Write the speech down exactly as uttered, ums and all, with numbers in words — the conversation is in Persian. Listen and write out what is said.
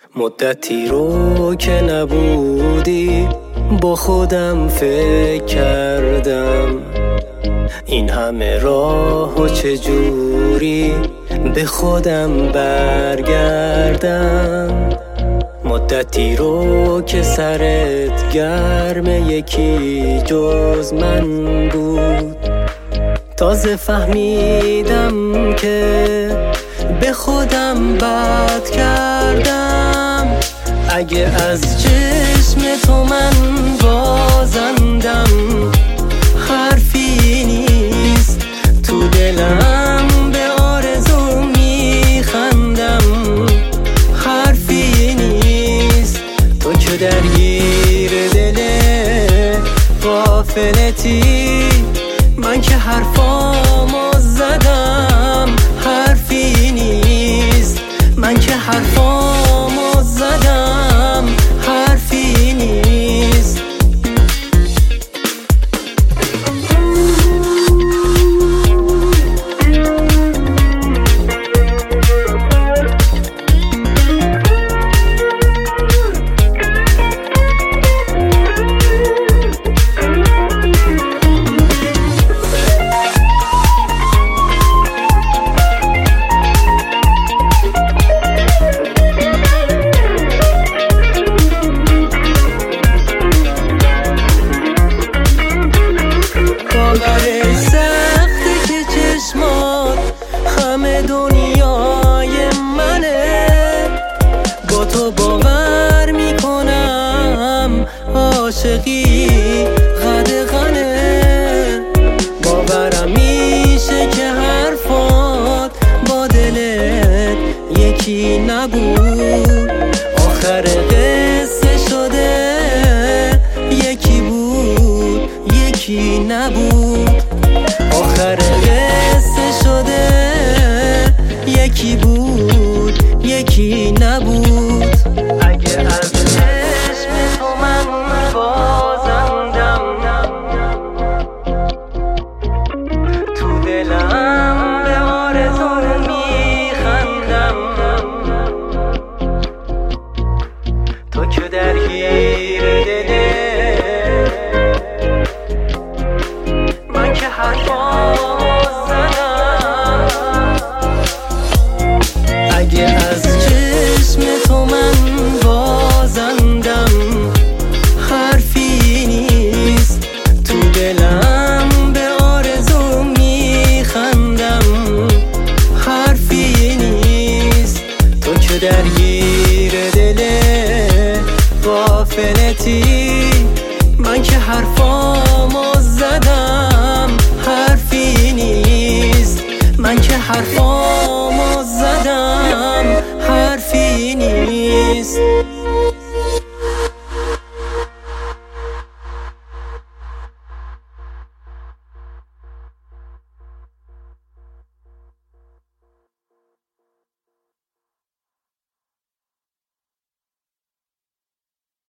مدتی رو که نبودی با خودم فکر کردم، این همه راه و چجوری به خودم برگردم. مدتی رو که سرت گرم یکی جز من بود، تازه فهمیدم که به خودم بد کردم. اگه از چشم تو من بازندم، حرفی نیست تو دلم به آرزو میخندم. حرفی نیست تو که درگیر دل غافلتی، من که حرفامو زدم. حرفی نیست من که حرفامو زدم. حرفی نیست. همه دنیای منه، با تو باور میکنم عاشقی قدغنه. باورم میشه که حرفات با دلت یکی نبود، آخر قصه شده یکی بود یکی نبود. آخر قصه شده یکی بود یکی نبود. اگه از چشم تو من بازندم، تو دلم به آرزو میخندم. تو که درگیر دله، من که حرفامو زدم. اگه از چشم تو من بازندم، حرفی نیست تو دلم به آرزو میخندم. حرفی نیست تو که درگیر دل غافلتی، من که حرفامو زدم. حرفی نیست من که حرفامو زدم. حرفی نیست.